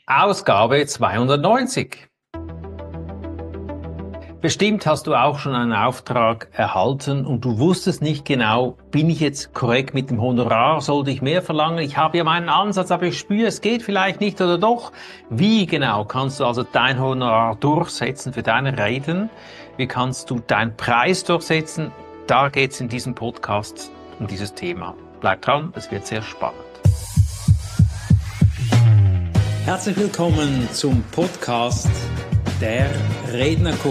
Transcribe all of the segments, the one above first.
Ausgabe 290. Bestimmt hast du auch schon einen Auftrag erhalten und du wusstest nicht genau, bin ich jetzt korrekt mit dem Honorar, sollte ich mehr verlangen? Ich habe ja meinen Ansatz, aber ich spüre, es geht vielleicht nicht oder doch. Wie genau kannst du also dein Honorar durchsetzen für deine Reden? Wie kannst du deinen Preis durchsetzen? Da geht es in diesem Podcast um dieses Thema. Bleib dran, es wird sehr spannend. Herzlich willkommen zum Podcast Der Rednercode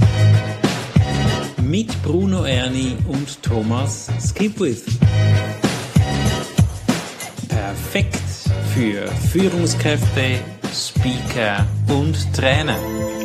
mit Bruno Erni und Thomas Skipwith. Perfekt für Führungskräfte, Speaker und Trainer.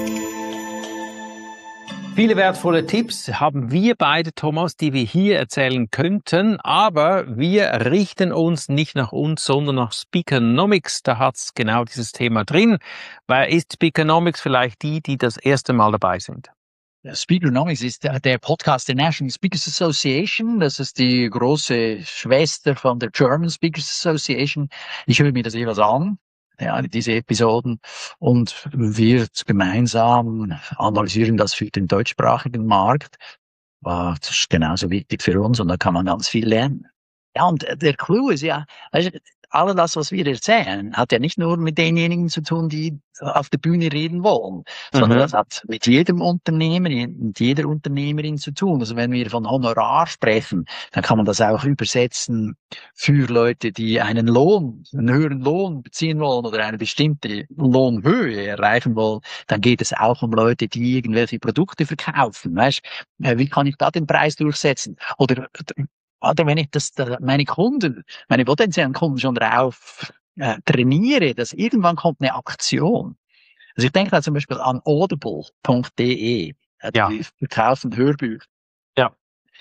Viele wertvolle Tipps haben wir beide, Thomas, die wir hier erzählen könnten, aber wir richten uns nicht nach uns, sondern nach Speakernomics. Da hat's genau dieses Thema drin. Wer ist Speakernomics? Vielleicht die das erste Mal dabei sind. Speakernomics ist der Podcast der National Speakers Association. Das ist die große Schwester von der German Speakers Association. Ich höre mir das jeweils an, ja, diese Episoden, und wir gemeinsam analysieren das für den deutschsprachigen Markt. Das ist genauso wichtig für uns und da kann man ganz viel lernen. Ja, und der Clou ist ja, also, all das, was wir erzählen, hat ja nicht nur mit denjenigen zu tun, die auf der Bühne reden wollen, sondern das hat mit jedem Unternehmer und jeder Unternehmerin zu tun. Also wenn wir von Honorar sprechen, dann kann man das auch übersetzen für Leute, die einen höheren Lohn beziehen wollen oder eine bestimmte Lohnhöhe erreichen wollen. Dann geht es auch um Leute, die irgendwelche Produkte verkaufen. Weißt, wie kann ich da den Preis durchsetzen? Oder wenn ich meine potenziellen Kunden schon darauf trainiere, dass irgendwann kommt eine Aktion. Also ich denke da zum Beispiel an audible.de. Die verkaufen Hörbücher. Ja.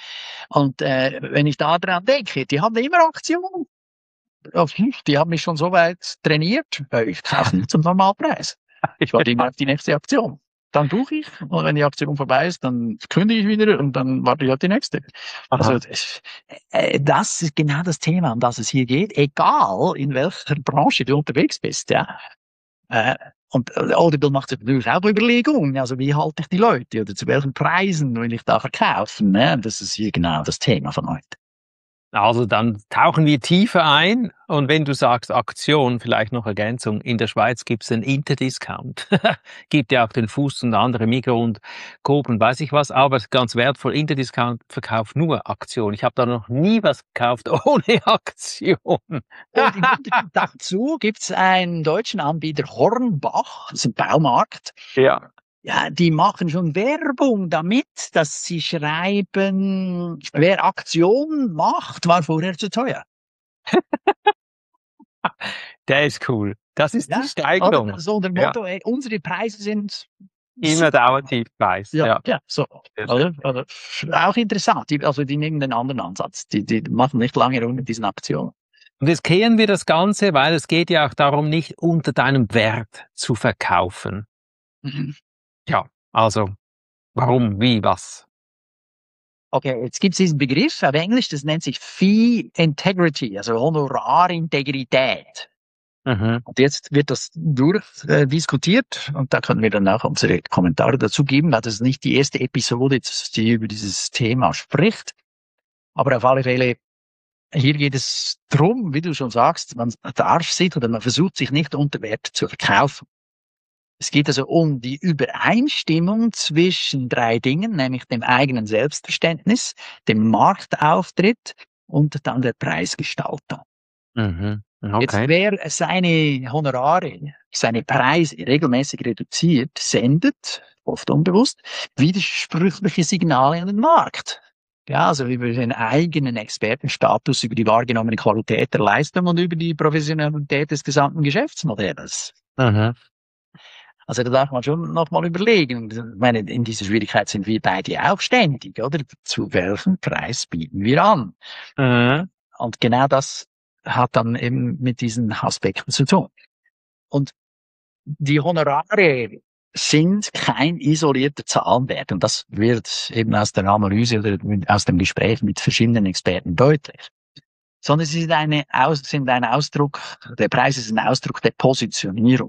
Und wenn ich da dran denke, die haben immer Aktionen. Die haben mich schon so weit trainiert, ich kaufe nicht zum Normalpreis. Ich warte immer auf die nächste Aktion. Dann buche ich, und wenn die Aktion vorbei ist, dann kündige ich wieder und dann warte ich auf die nächste. Aha. Also das ist genau das Thema, um das es hier geht, egal in welcher Branche du unterwegs bist. Ja. Und Audible macht sich natürlich auch Überlegungen, also wie halte ich die Leute oder zu welchen Preisen will ich da verkaufen. Ne? Das ist hier genau das Thema von heute. Also dann tauchen wir tiefer ein und wenn du sagst Aktion, vielleicht noch Ergänzung, in der Schweiz gibt es einen Interdiscount. Gibt ja auch den Fuß und andere Migros und Coop und weiß ich was, aber ganz wertvoll, Interdiscount verkauft nur Aktion. Ich habe da noch nie was gekauft ohne Aktion. Und dazu gibt's einen deutschen Anbieter, Hornbach, das ist ein Baumarkt. Ja. Ja, die machen schon Werbung damit, dass sie schreiben, wer Aktion macht, war vorher zu teuer. Der ist cool. Das ist die Steigerung. So unter dem Motto, ey, unsere Preise sind immer Dauertiefpreis. Ja, so. Also, auch interessant. Die nehmen den anderen Ansatz. Die machen nicht lange rum mit diesen Aktionen. Und jetzt kehren wir das Ganze, weil es geht ja auch darum, nicht unter deinem Wert zu verkaufen. Mhm. Ja, also, warum, wie, was? Okay, jetzt gibt's diesen Begriff auf Englisch, das nennt sich Fee Integrity, also Honorarintegrität. Mhm. Und jetzt wird das durchdiskutiert und da können wir dann auch unsere Kommentare dazu geben, weil das ist nicht die erste Episode, die über dieses Thema spricht. Aber auf alle Fälle, hier geht es drum, wie du schon sagst, man darf sich oder man versucht sich nicht unter Wert zu verkaufen. Es geht also um die Übereinstimmung zwischen drei Dingen, nämlich dem eigenen Selbstverständnis, dem Marktauftritt und dann der Preisgestaltung. Mhm. Okay. Jetzt, wer seine Honorare, seine Preise regelmäßig reduziert, sendet, oft unbewusst, widersprüchliche Signale an den Markt. Ja, also über den eigenen Expertenstatus, über die wahrgenommene Qualität der Leistung und über die Professionalität des gesamten Geschäftsmodells. Mhm. Also da darf man schon nochmal überlegen. Ich meine, in dieser Schwierigkeit sind wir beide auch ständig, oder? Zu welchem Preis bieten wir an? Mhm. Und genau das hat dann eben mit diesen Aspekten zu tun. Und die Honorare sind kein isolierter Zahlenwert. Und das wird eben aus der Analyse oder aus dem Gespräch mit verschiedenen Experten deutlich. Sondern sie sind ein Ausdruck, der Preis ist ein Ausdruck der Positionierung.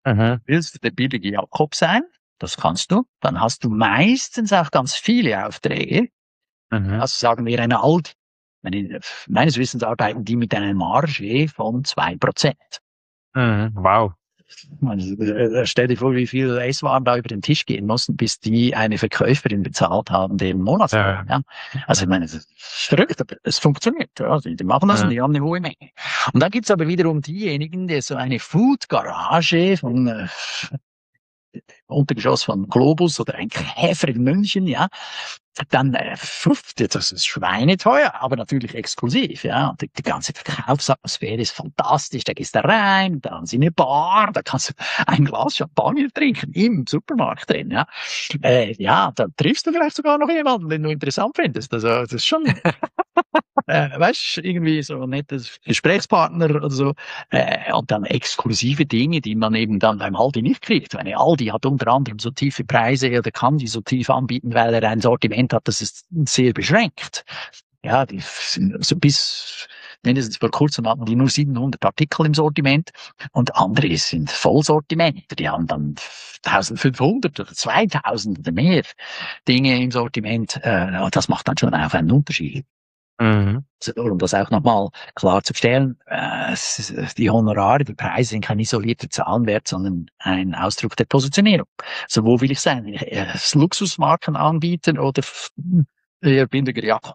Willst du der billige Jakob sein? Das kannst du. Dann hast du meistens auch ganz viele Aufträge. Also sagen wir meines Wissens arbeiten die mit einer Marge von 2%. Wow. Also, stell dir vor, wie viel S-Waren da über den Tisch gehen mussten, bis die eine Verkäuferin bezahlt haben, deren Monatslohn. Ja. Also ich meine, das ist verrückt, aber es funktioniert. Ja. Die machen das und die haben eine hohe Menge. Und dann gibt's aber wiederum diejenigen, die so eine Food-Garage von Untergeschoss von Globus oder ein Käfer in München, ja, dann das ist schweineteuer, aber natürlich exklusiv, ja. Und die ganze Verkaufsatmosphäre ist fantastisch. Da gehst du rein, da haben sie eine Bar, da kannst du ein Glas Champagner trinken im Supermarkt drin, ja. Ja, da triffst du vielleicht sogar noch jemanden, den du interessant findest. Also das ist schon weißt du, irgendwie so ein nettes Gesprächspartner oder so. Und dann exklusive Dinge, die man eben dann beim Aldi nicht kriegt. Eine Aldi hat unter anderem so tiefe Preise oder kann die so tief anbieten, weil er ein Sortiment hat, das ist sehr beschränkt. Ja, die sind so mindestens vor kurzem hatten die nur 700 Artikel im Sortiment und andere sind Vollsortiment. Die haben dann 1500 oder 2000 oder mehr Dinge im Sortiment. Das macht dann schon auch einen Unterschied. Also, um das auch nochmal klarzustellen, die Honorare, die Preise sind kein isolierter Zahlenwert, sondern ein Ausdruck der Positionierung. So, wo will ich sein? Luxusmarken anbieten oder eher billiger Jakob?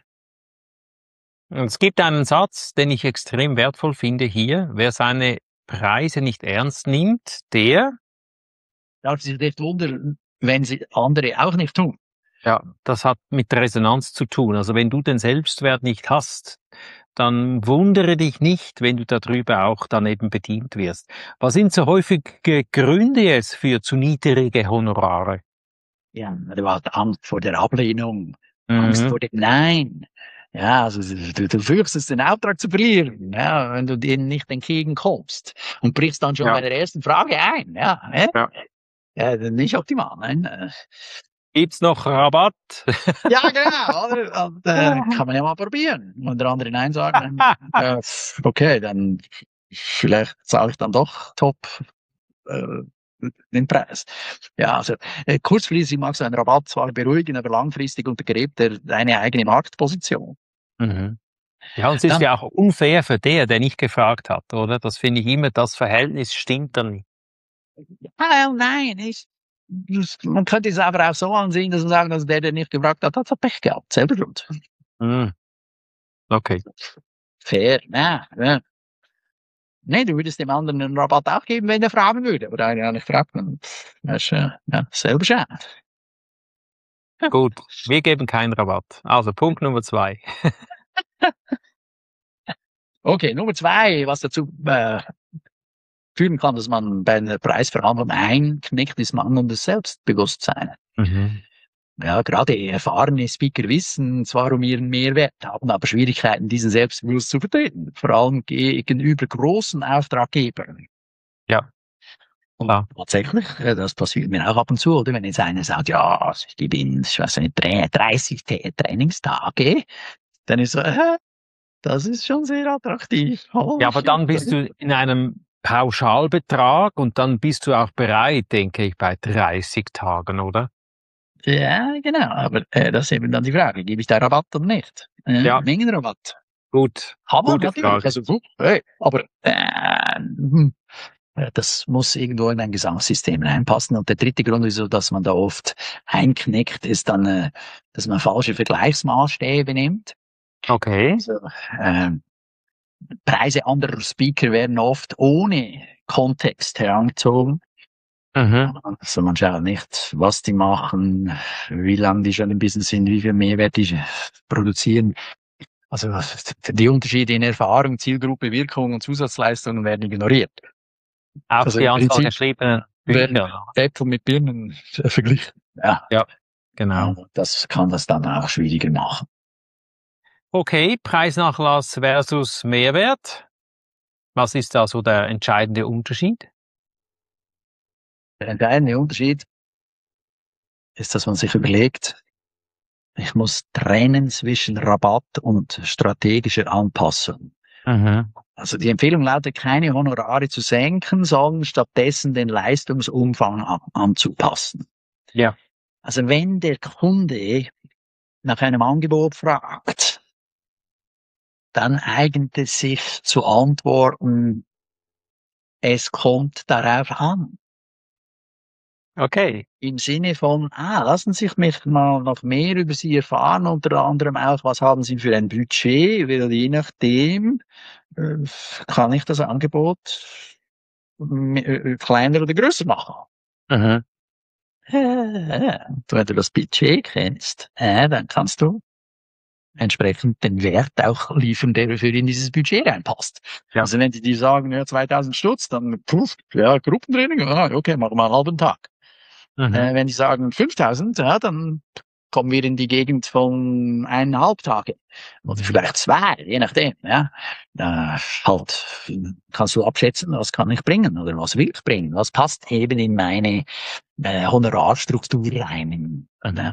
Es gibt einen Satz, den ich extrem wertvoll finde hier. Wer seine Preise nicht ernst nimmt, der darf sich nicht wundern, wenn sie andere auch nicht tun. Ja, das hat mit Resonanz zu tun. Also wenn du den Selbstwert nicht hast, dann wundere dich nicht, wenn du darüber auch dann eben bedient wirst. Was sind so häufige Gründe jetzt für zu niedrige Honorare? Ja, du hast Angst vor der Ablehnung, Angst vor dem Nein. Ja, also du fürchtest, den Auftrag zu verlieren, ja, wenn du denen nicht entgegenkommst und brichst dann schon bei der ersten Frage ein. Ja, ja, nicht optimal. Nein. Gibt's noch Rabatt? Ja, genau. Und, kann man ja mal probieren. Und der andere Nein sagen, okay, dann vielleicht zahle ich dann doch top den Preis. Ja, also kurzfristig mag so ein Rabatt zwar beruhigen, aber langfristig untergräbt er deine eigene Marktposition. Ja, und es ist ja auch unfair für der nicht gefragt hat, oder? Das finde ich immer, das Verhältnis stimmt dann nicht. Ja, nein, man könnte es aber auch so ansehen, dass man sagen, dass der nicht gefragt hat, hat Pech gehabt, selber schuld. Okay. Fair, ja. Nee, du würdest dem anderen einen Rabatt auch geben, wenn er fragen würde. Aber einer nicht fragt, dann ist selber schön. Gut, wir geben keinen Rabatt. Also Punkt Nummer 2. Okay, Nummer 2, was dazu führen kann, dass man bei einer Preisverhandlung einknickt, ist mangelndes Selbstbewusstsein. Ja, gerade erfahrene Speaker wissen zwar um ihren Mehrwert, haben aber Schwierigkeiten, diesen selbstbewusst zu vertreten. Vor allem gegenüber großen Auftraggebern. Ja. Und tatsächlich, das passiert mir auch ab und zu, oder? Wenn jetzt einer sagt, ja, ich bin, ich weiß nicht, 30 Trainingstage, dann ist so, das ist schon sehr attraktiv. Oh, ja, aber dann bist du in einem Pauschalbetrag und dann bist du auch bereit, denke ich, bei 30 Tagen, oder? Ja, genau, aber das ist eben dann die Frage, gebe ich da Rabatt oder nicht? Ja. Mengenrabatt. Gut. Aber gute natürlich, Frage. also, aber das muss irgendwo in ein Gesamtsystem reinpassen. Und der dritte Grund, wieso dass man da oft einknickt, ist dann, dass man falsche Vergleichsmaßstäbe nimmt. Okay. Also, Preise anderer Speaker werden oft ohne Kontext herangezogen. Also man schaut nicht, was die machen, wie lange die schon im Business sind, wie viel Mehrwert die produzieren. Also die Unterschiede in Erfahrung, Zielgruppe, Wirkung und Zusatzleistungen werden ignoriert. Auch also die Anzahl geschriebenen Bücher. Äpfel mit Birnen verglichen. Ja, genau. Das kann das dann auch schwieriger machen. Okay, Preisnachlass versus Mehrwert. Was ist da so der entscheidende Unterschied? Der entscheidende Unterschied ist, dass man sich überlegt, ich muss trennen zwischen Rabatt und strategischer Anpassung. Mhm. Also die Empfehlung lautet, keine Honorare zu senken, sondern stattdessen den Leistungsumfang anzupassen. Ja. Also wenn der Kunde nach einem Angebot fragt, dann eignet es sich zu antworten, es kommt darauf an. Okay. Im Sinne von, lassen Sie mich mal noch mehr über Sie erfahren, unter anderem auch, was haben Sie für ein Budget, weil je nachdem äh, kann ich das Angebot kleiner oder größer machen. Mhm. Wenn du das Budget kennst, dann kannst du entsprechend den Wert auch liefern, der für in dieses Budget reinpasst. Ja. Also wenn die dir sagen, ja, 2000 Stutz, dann, ja, Gruppentraining, okay, machen wir einen halben Tag. Mhm. Wenn die sagen 5000, ja, dann kommen wir in die Gegend von 1,5 Tage. Oder vielleicht 2, je nachdem, ja. Halt, kannst du abschätzen, was kann ich bringen oder was will ich bringen? Was passt eben in meine Honorarstruktur rein?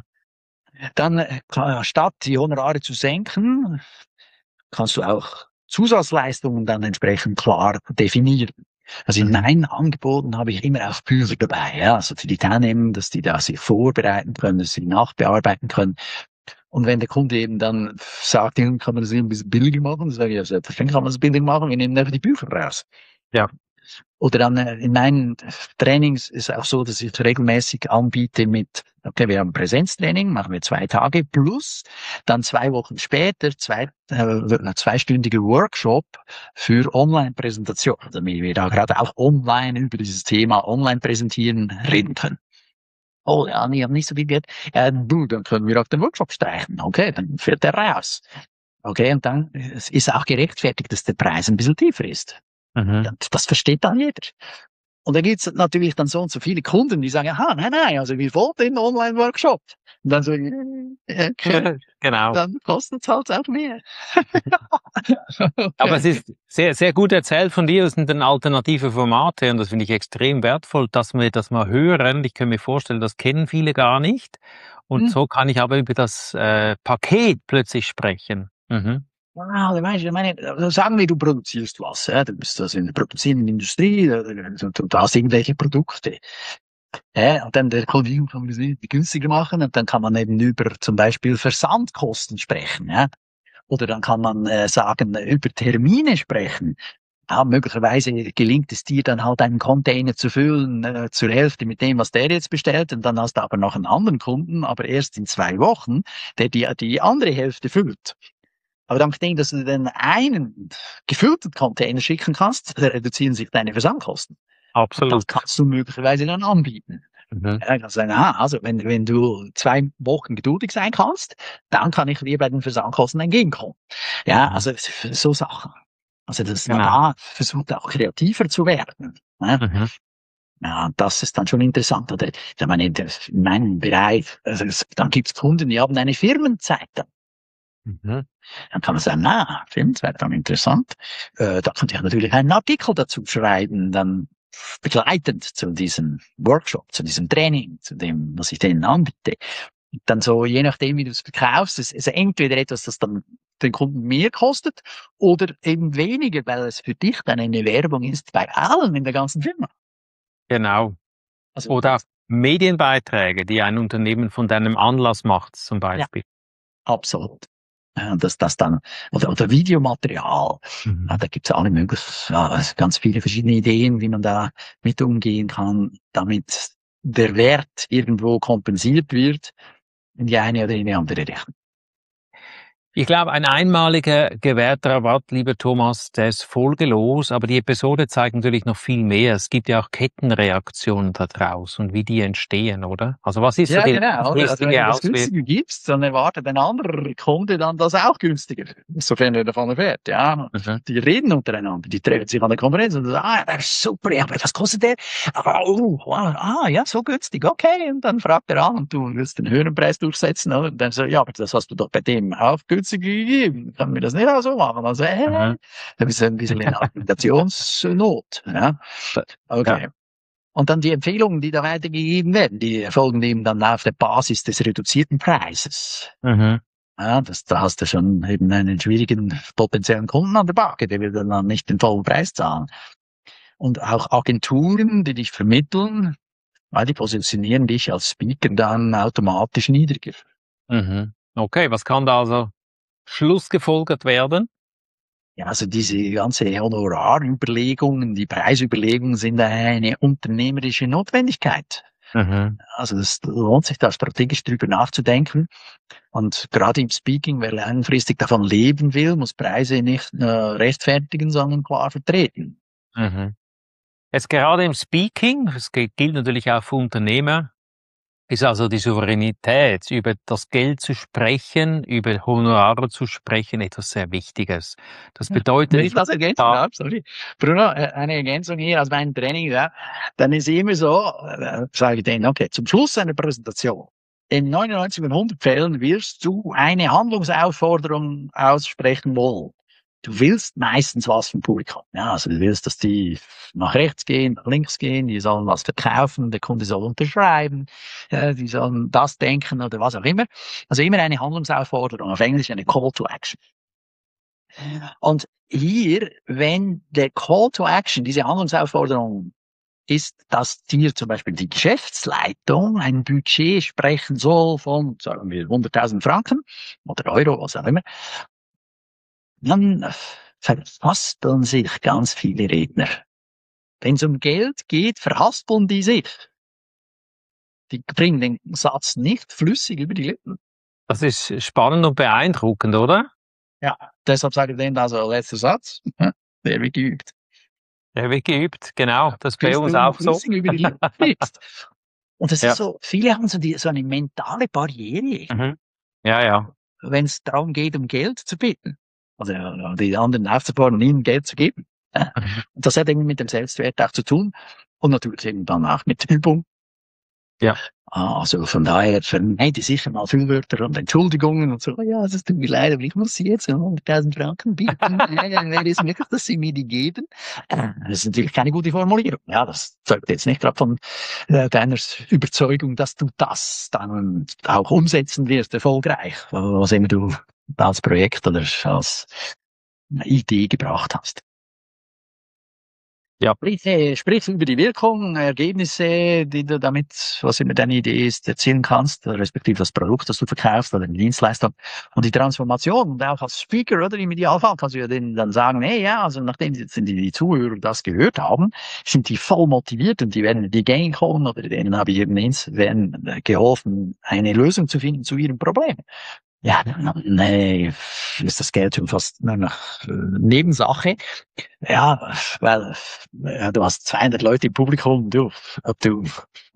Dann, statt die Honorare zu senken, kannst du auch Zusatzleistungen dann entsprechend klar definieren. Also in meinen Angeboten habe ich immer auch Bücher dabei, ja, also für die Teilnehmer, dass die da sich vorbereiten können, dass sie nachbearbeiten können. Und wenn der Kunde eben dann sagt, kann man das ein bisschen billiger machen, dann sage ich, ja, selbstverständlich kann man das billiger machen, wir nehmen einfach die Bücher raus. Ja. Oder dann in meinen Trainings ist auch so, dass ich regelmäßig anbiete mit, okay, wir haben Präsenztraining, machen wir 2 Tage plus, dann 2 Wochen später zweistündiger Workshop für Online-Präsentation, damit wir da gerade auch online über dieses Thema Online-Präsentieren reden können. Oh ja, ich habe nicht so viel Geld. Dann können wir auch den Workshop streichen. Okay, dann fährt der raus. Okay, und dann ist auch gerechtfertigt, dass der Preis ein bisschen tiefer ist. Mhm. Ja, das versteht dann jeder. Und da gibt's natürlich dann so und so viele Kunden, die sagen, nein, also wir wollten den Online-Workshop. Und dann so, okay, Genau. dann kostet's halt auch mehr. Okay. Aber es ist sehr, sehr gut erzählt von dir. Es sind dann alternative Formate und das finde ich extrem wertvoll, dass wir das mal hören. Ich kann mir vorstellen, das kennen viele gar nicht. Und so kann ich aber über das Paket plötzlich sprechen. Mhm. Wow, ich meine, sagen wir, du produzierst was, ja, du bist also in der produzierenden Industrie, du hast irgendwelche Produkte. Und dann der Kunde kann das günstiger machen und dann kann man eben über zum Beispiel Versandkosten sprechen, ja. Oder dann kann man sagen, über Termine sprechen. Ja, möglicherweise gelingt es dir dann halt einen Container zu füllen zur Hälfte mit dem, was der jetzt bestellt, und dann hast du aber noch einen anderen Kunden, aber erst in 2 Wochen, der die andere Hälfte füllt. Aber dank dem, dass du den einen gefüllten Container schicken kannst, reduzieren sich deine Versandkosten. Absolut. Das kannst du möglicherweise dann anbieten. Mhm. Ja, kannst sagen, also wenn du 2 Wochen geduldig sein kannst, dann kann ich dir bei den Versandkosten entgegenkommen. Ja, also so Sachen. Also dass man da versucht auch kreativer zu werden. Ja. Mhm. Ja, das ist dann schon interessant. Oder ich meine, in meinem Bereich, also dann gibt's Kunden, die haben eine Firmenzeitung. Mhm. Dann kann man sagen, Firmenzeitung, dann interessant. Da könnte ich natürlich einen Artikel dazu schreiben, dann begleitend zu diesem Workshop, zu diesem Training, zu dem, was ich denen anbiete. Und dann so, je nachdem, wie du es verkaufst, ist entweder etwas, das dann den Kunden mehr kostet oder eben weniger, weil es für dich dann eine Werbung ist bei allen in der ganzen Firma. Genau. Also, Oder Medienbeiträge, die ein Unternehmen von deinem Anlass macht, zum Beispiel. Ja, absolut. Das dann, oder Videomaterial. Mhm. Da gibt's alle möglichen, ganz viele verschiedene Ideen, wie man da mit umgehen kann, damit der Wert irgendwo kompensiert wird in die eine oder in die andere Richtung. Ich glaube, ein einmaliger gewährter Rabatt, lieber Thomas, der ist folgelos, aber die Episode zeigt natürlich noch viel mehr. Es gibt ja auch Kettenreaktionen da draußen und wie die entstehen, oder? Also was ist so die Genau. Also wenn du langfristige das Auswirkung? günstiger gibst, dann erwartet ein anderer Kunde dann das auch günstiger. Sofern er davon erfährt, ja. Mhm. Die reden untereinander, die treffen sich an der Konferenz und sagen, der ist super, ja, aber was kostet der? Aber, wow, ja, so günstig, okay. Und dann fragt er an und du willst den höheren Preis durchsetzen, oder? Und dann so, ja, aber das hast du doch bei dem auch günstiger gegeben. Kann mir das nicht auch so machen? Also, da bist du ein bisschen in Argumentationsnot, ja. Okay. Ja. Und dann die Empfehlungen, die da weitergegeben werden, die erfolgen eben dann auf der Basis des reduzierten Preises. Mhm. Ja, da hast du schon eben einen schwierigen potenziellen Kunden an der Backe, der will dann nicht den vollen Preis zahlen. Und auch Agenturen, die dich vermitteln, weil die positionieren dich als Speaker dann automatisch niedriger. Mhm. Okay, was kann da also schlussgefolgert werden? Ja, also diese ganze Honorarüberlegungen, die Preisüberlegungen sind eine unternehmerische Notwendigkeit. Mhm. Also es lohnt sich da strategisch drüber nachzudenken. Und gerade im Speaking, wer langfristig davon leben will, muss Preise nicht rechtfertigen, sondern klar vertreten. Mhm. Jetzt gerade im Speaking, das gilt natürlich auch für Unternehmer, ist also die Souveränität, über das Geld zu sprechen, über Honorare zu sprechen, etwas sehr Wichtiges. Das Wenn bedeutet, ich das ergänzen darf, sorry. Bruno, eine Ergänzung hier aus meinem Training, ja, dann ist immer so, sage ich denen, okay, zum Schluss einer Präsentation, in 99 von 100 Fällen wirst du eine Handlungsaufforderung aussprechen wollen. Du willst meistens was vom Publikum. Ja, also du willst, dass die nach rechts gehen, nach links gehen, die sollen was verkaufen, der Kunde soll unterschreiben, die sollen das denken oder was auch immer. Also immer eine Handlungsaufforderung, auf Englisch eine Call to Action. Und hier, wenn der Call to Action, diese Handlungsaufforderung ist, dass dir zum Beispiel die Geschäftsleitung ein Budget sprechen soll von, sagen wir, 100.000 Franken oder Euro, was auch immer, dann verhaspeln sich ganz viele Redner. Wenn es um Geld geht, verhaspeln die sich. Die bringen den Satz nicht flüssig über die Lippen. das ist spannend und beeindruckend, oder? Ja, deshalb sage ich denen also letzter Satz, der wird geübt. Der wird geübt, genau. Das ist bei Bis uns du auch so. flüssig über die Lippen kriegst. Und das Ja. ist so, viele haben so eine mentale Barriere, Mhm. Ja, ja. wenn es darum geht, um Geld zu bitten. Also die anderen aufzufordern, ihnen Geld zu geben. Mhm. Und das hat irgendwie mit dem Selbstwert auch zu tun. Und natürlich eben dann auch mit Übung. Ja. Also von daher vermeide sicher mal Füllwörter und Entschuldigungen und so, ja, es tut mir leid, aber ich muss Sie jetzt 100.000 Franken bieten. Wäre es möglich, dass Sie mir die geben? Das ist natürlich keine gute Formulierung. Ja, das zeugt jetzt nicht gerade von deiner Überzeugung, dass du das dann auch umsetzen wirst, erfolgreich, was immer du als Projekt oder als Idee gebracht hast. Ja. Sprich über die Wirkung, Ergebnisse, die du damit, was immer deine Idee ist, erzielen kannst, respektive das Produkt, das du verkaufst oder die Dienstleistung und die Transformation. Und auch als Speaker oder im Idealfall kannst du ja denen dann sagen, hey, ja, also nachdem die Zuhörer das gehört haben, sind die voll motiviert und die werden in die Gang kommen oder denen habe ich eben werden geholfen, eine Lösung zu finden zu ihrem Problem. Ja, nee, ist das Geld schon fast eine Nebensache. Ja, weil du hast 200 Leute im Publikum, ob du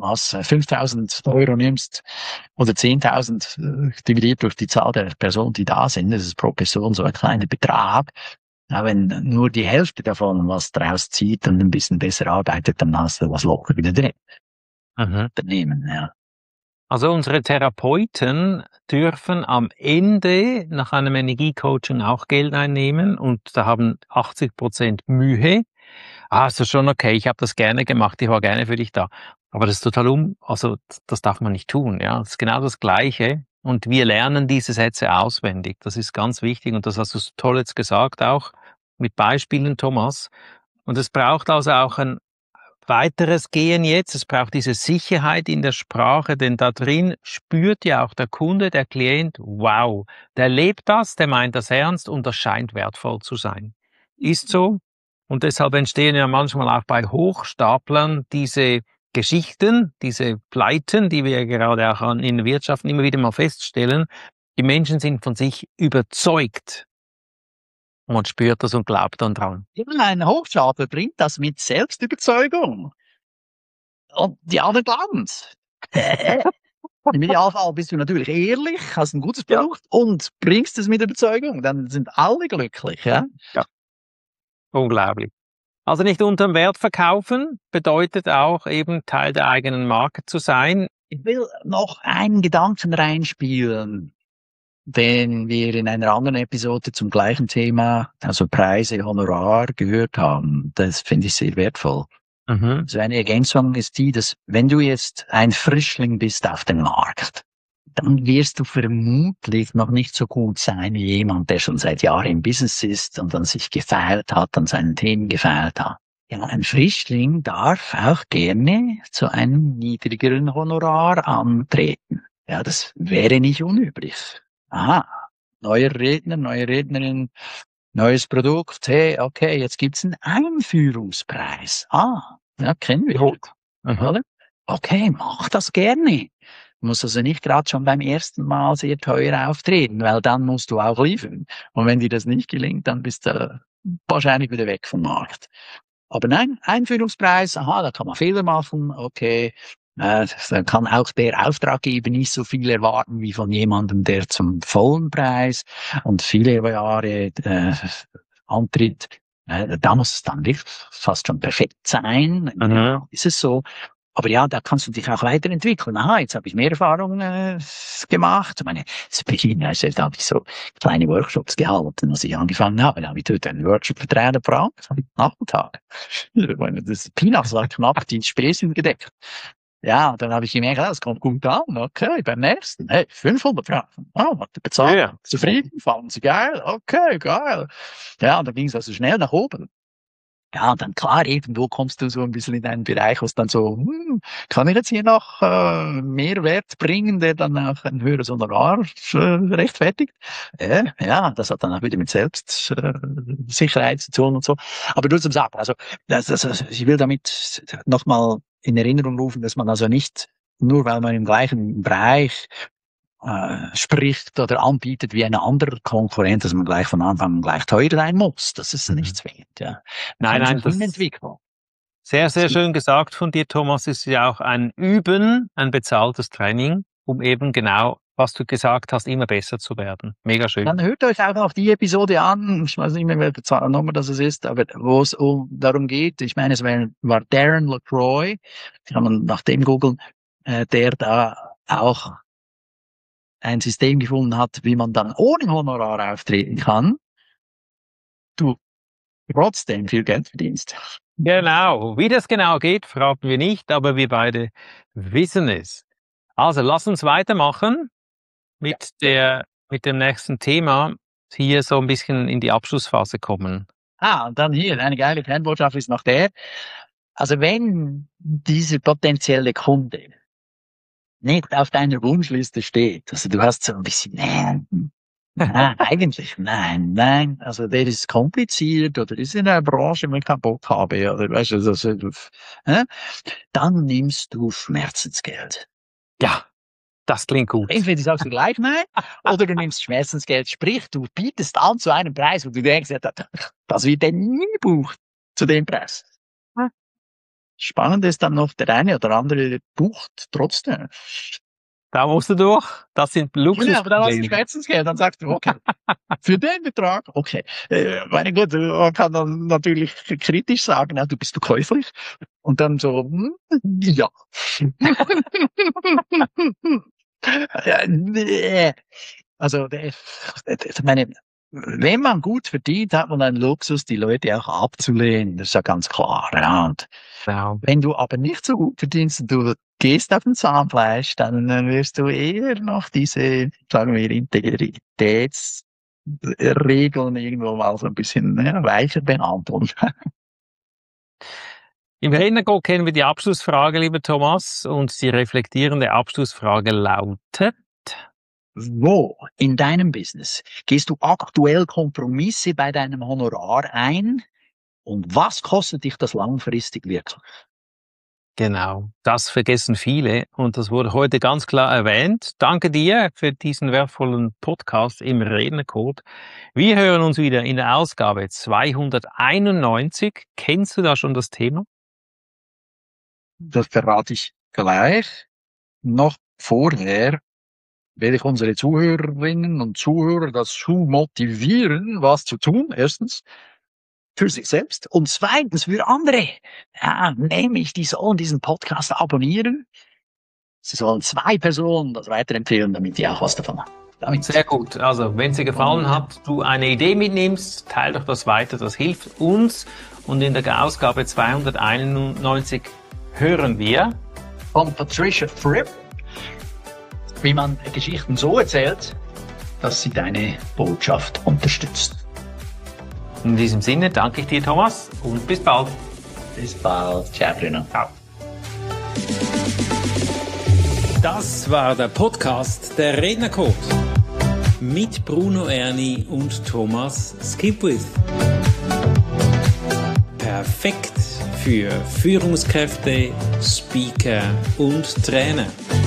5.000 Euro nimmst oder 10.000 dividiert durch die Zahl der Personen, die da sind, das ist pro Person so ein kleiner Betrag. Ja, wenn nur die Hälfte davon was draus zieht und ein bisschen besser arbeitet, dann hast du was locker wieder drin. Unternehmen, ja. Also unsere Therapeuten dürfen am Ende nach einem Energiecoaching auch Geld einnehmen und da haben 80% Mühe. Also schon okay, ich habe das gerne gemacht, ich war gerne für dich da. Aber das ist total also das darf man nicht tun, ja. Das ist genau das Gleiche. Und wir lernen diese Sätze auswendig. Das ist ganz wichtig und das hast du so toll jetzt gesagt auch mit Beispielen, Thomas. Und es braucht also auch ein weiteres Gehen jetzt. Es braucht diese Sicherheit in der Sprache, denn da drin spürt ja auch der Kunde, der Klient, wow, der lebt das, der meint das ernst und das scheint wertvoll zu sein. Ist so. Und deshalb entstehen ja manchmal auch bei Hochstaplern diese Geschichten, diese Pleiten, die wir gerade auch in der Wirtschaft immer wieder mal feststellen. Die Menschen sind von sich überzeugt. Man spürt das und glaubt dann dran. Ein Hochstapler bringt das mit Selbstüberzeugung. Und die anderen glauben's. Im Idealfall bist du natürlich ehrlich, hast ein gutes Produkt und bringst es mit Überzeugung. Dann sind alle glücklich, ja? Ja. Unglaublich. Also nicht unterm Wert verkaufen bedeutet auch eben Teil der eigenen Marke zu sein. Ich will noch einen Gedanken reinspielen, den wir in einer anderen Episode zum gleichen Thema, also Preise, Honorar, gehört haben. Das finde ich sehr wertvoll. Also eine Ergänzung ist die, dass wenn du jetzt ein Frischling bist auf dem Markt, dann wirst du vermutlich noch nicht so gut sein wie jemand, der schon seit Jahren im Business ist und an sich gefeilt hat, an seinen Themen gefeilt hat. Ja, ein Frischling darf auch gerne zu einem niedrigeren Honorar antreten. Ja, das wäre nicht unüblich. Aha, neuer Redner, neue Rednerin, neues Produkt. Hey, okay, jetzt gibt's einen Einführungspreis. Ja, kennen wir. Oder? Okay, mach das gerne. Du musst also nicht gerade schon beim ersten Mal sehr teuer auftreten, weil dann musst du auch liefern. Und wenn dir das nicht gelingt, dann bist du wahrscheinlich wieder weg vom Markt. Aber nein, Einführungspreis, da kann man Fehler machen, okay. Dann kann auch der Auftraggeber nicht so viel erwarten wie von jemandem, der zum vollen Preis und viele Jahre antritt. Da muss es dann wirklich fast schon perfekt sein. Ja, ist es so. Aber ja, da kannst du dich auch weiterentwickeln. Jetzt habe ich mehr Erfahrung gemacht. Zu Beginn da habe ich so kleine Workshops gehalten, als ich angefangen habe. Da habe ich dort einen Workshop für 300 Franken am Nachmittag. Das Peanuts war knapp die Spesen gedeckt. Ja, dann habe ich gemerkt, das kommt gut an. Okay, beim nächsten, 500 Franken. Hat er bezahlt. Ja. Zufrieden, fanden sie geil. Okay, geil. Ja, und dann ging es also schnell nach oben. Ja, dann klar, irgendwo kommst du so ein bisschen in einen Bereich, wo es dann so, kann ich jetzt hier noch mehr Wert bringen, der dann auch ein höheres Honorar rechtfertigt? Ja, das hat dann auch wieder mit Selbstsicherheit zu tun und so. Aber nur zum Sagen, also ich will damit nochmal in Erinnerung rufen, dass man also nicht, nur weil man im gleichen Bereich spricht oder anbietet wie eine andere Konkurrent, dass man gleich von Anfang an gleich teuer sein muss. Das ist nicht zwingend, ja. Nein, das Entwicklung. Sehr, sehr schön gesagt von dir, Thomas. Es ist ja auch ein Üben, ein bezahltes Training, um eben genau, was du gesagt hast, immer besser zu werden. Mega schön. Dann hört euch auch noch die Episode an, ich weiß nicht mehr, welche Nummer das ist, aber wo es darum geht, ich meine, es war Darren LaCroix, kann man nach dem googeln, der da auch ein System gefunden hat, wie man dann ohne Honorar auftreten kann, du trotzdem viel Geld verdienst. Genau. Wie das genau geht, verraten wir nicht, aber wir beide wissen es. Also, lass uns weitermachen mit dem nächsten Thema, hier so ein bisschen in die Abschlussphase kommen. Und dann hier, eine geile Kernbotschaft ist noch der. Also wenn dieser potenzielle Kunde nicht auf deiner Wunschliste steht, also du hast so ein bisschen, eigentlich nein, also der ist kompliziert oder ist in einer Branche, wo ich keinen Bock habe, oder weißt du, dann nimmst du Schmerzensgeld. Ja, das klingt gut. Entweder sagst du gleich nein, oder du nimmst Schmerzensgeld, sprich, du bietest an zu einem Preis, wo du denkst, das wird der nie bucht, zu dem Preis. Spannend ist dann noch, der eine oder andere bucht trotzdem. Da musst du durch. Das sind Luxus. Ja, aber dann hast du Schmerzensgeld. Dann sagst du, okay, für den Betrag, okay. Meine gut, man kann dann natürlich kritisch sagen, du bist du käuflich. Und dann so, ja. Also, wenn man gut verdient, hat man einen Luxus, die Leute auch abzulehnen. Das ist ja ganz klar. Ja. Und wenn du aber nicht so gut verdienst und du gehst auf den Zahnfleisch, dann wirst du eher noch diese, sagen wir, Integritätsregeln irgendwo mal so ein bisschen weicher behandeln. Im Rednercode kennen wir die Abschlussfrage, lieber Thomas, und die reflektierende Abschlussfrage lautet: Wo in deinem Business gehst du aktuell Kompromisse bei deinem Honorar ein und was kostet dich das langfristig wirklich? Genau, das vergessen viele und das wurde heute ganz klar erwähnt. Danke dir für diesen wertvollen Podcast im Rednercode. Wir hören uns wieder in der Ausgabe 291. Kennst du da schon das Thema? Das verrate ich gleich. Noch vorher werde ich unsere Zuhörerinnen und Zuhörer dazu motivieren, was zu tun. Erstens für sich selbst und zweitens für andere. Ja, nämlich, die sollen diesen Podcast abonnieren. Sie sollen 2 Personen das weiterempfehlen, damit die auch was davon haben. Sehr gut. Also, wenn es dir gefallen hat, du eine Idee mitnimmst, teil doch das weiter. Das hilft uns. Und in der Ausgabe 291 hören wir von Patricia Fripp. wie man Geschichten so erzählt, dass sie deine Botschaft unterstützt. In diesem Sinne danke ich dir, Thomas, und bis bald. Bis bald. Ciao, Bruno. Ciao. Das war der Podcast der Rednercode mit Bruno Erni und Thomas Skipwith. Perfekt für Führungskräfte, Speaker und Trainer.